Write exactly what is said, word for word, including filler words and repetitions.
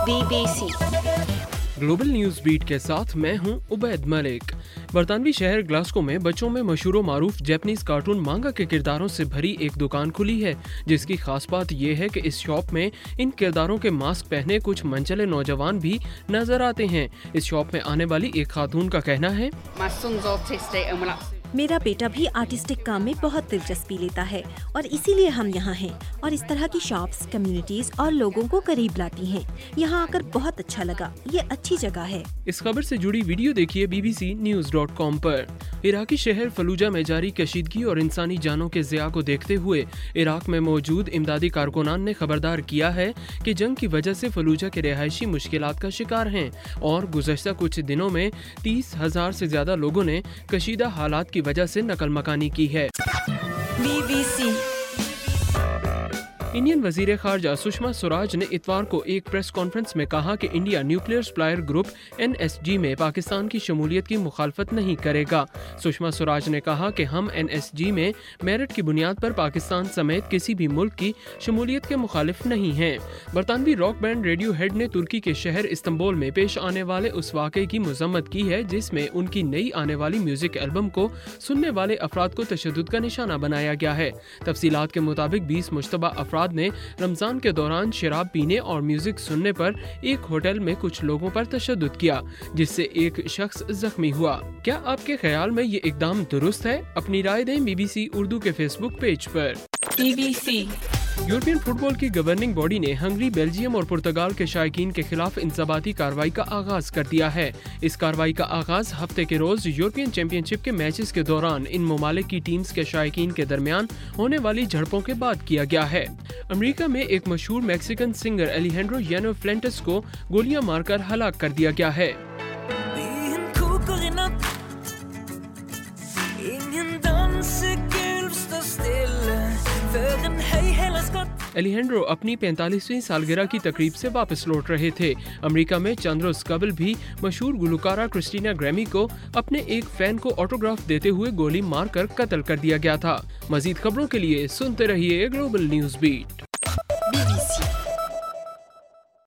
Be B C global news beat کے ساتھ میں ہوں عبید ملک۔ برطانوی شہر گلاسکو میں بچوں میں مشہور و معروف جیپنیز کارٹون مانگا کے کرداروں سے بھری ایک دکان کھلی ہے، جس کی خاص بات یہ ہے کہ اس شاپ میں ان کرداروں کے ماسک پہنے کچھ منچلے نوجوان بھی نظر آتے ہیں۔ اس شاپ میں آنے والی ایک خاتون کا کہنا ہے، میرا بیٹا بھی آرٹسٹک کام میں بہت دلچسپی لیتا ہے اور اسی لیے ہم یہاں ہیں، اور اس طرح کی شاپس کمیونٹیز اور لوگوں کو قریب لاتی ہیں۔ یہاں آ کر بہت اچھا لگا، یہ اچھی جگہ ہے۔ اس خبر سے جڑی ویڈیو دیکھیے B B C news dot com پر۔ عراقی شہر فلوجہ میں جاری کشیدگی اور انسانی جانوں کے ضیاع کو دیکھتے ہوئے عراق میں موجود امدادی کارکنان نے خبردار کیا ہے کہ جنگ کی وجہ سے فلوجہ کے رہائشی مشکلات کا شکار ہیں اور گزشتہ کچھ دنوں میں تیس ہزار سے زیادہ لوگوں نے کشیدہ حالات کی وجہ سے نقل مکانی کی ہے۔ بی بی سی انڈین وزیر خارجہ سشما سوراج نے اتوار کو ایک پریس کانفرنس میں کہا کہ India nuclear supplier group N S G میں پاکستان کی شمولیت کی مخالفت نہیں کرے گا۔ سشما سوراج نے کہا کہ ہم این ایس جی میں میرٹ کی بنیاد پر پاکستان سمیت کسی بھی ملک کی شمولیت کے مخالف نہیں ہیں۔ برطانوی راک بینڈ ریڈیو ہیڈ نے ترکی کے شہر استنبول میں پیش آنے والے اس واقعے کی مذمت کی ہے جس میں ان کی نئی آنے والی میوزک البم کو سننے والے افراد کو تشدد کا نشانہ بنایا گیا ہے۔ تفصیلات کے مطابق بیس مشتبہ افراد نے رمضان کے دوران شراب پینے اور میوزک سننے پر ایک ہوٹل میں کچھ لوگوں پر تشدد کیا، جس سے ایک شخص زخمی ہوا۔ کیا آپ کے خیال میں یہ اقدام درست ہے؟ اپنی رائے دیں بی بی سی اردو کے فیس بک پیج پر۔ B B C European football کی گورننگ باڈی نے ہنگری، بیلجیم اور پرتگال کے شائقین کے خلاف انضباطی کارروائی کا آغاز کر دیا ہے۔ اس کارروائی کا آغاز ہفتے کے روز یورپین چیمپئن شپ کے میچز کے دوران ان ممالک کی ٹیمز کے شائقین کے درمیان ہونے والی جھڑپوں کے بعد کیا گیا ہے۔ امریکہ میں ایک مشہور میکسیکن سنگر الیہنڈرو یانو فلینٹس کو گولیاں مار کر ہلاک کر دیا گیا ہے۔ الیہنڈرو اپنی پینتالیسویں سالگرہ کی تقریب سے واپس لوٹ رہے تھے۔ امریکہ میں چند روز قبل بھی مشہور گلوکارہ کرسٹینا گریمی کو اپنے ایک فین کو آٹوگراف دیتے ہوئے گولی مار کر قتل کر دیا گیا تھا۔ مزید خبروں کے لیے سنتے رہیے گلوبل نیوز بیٹ۔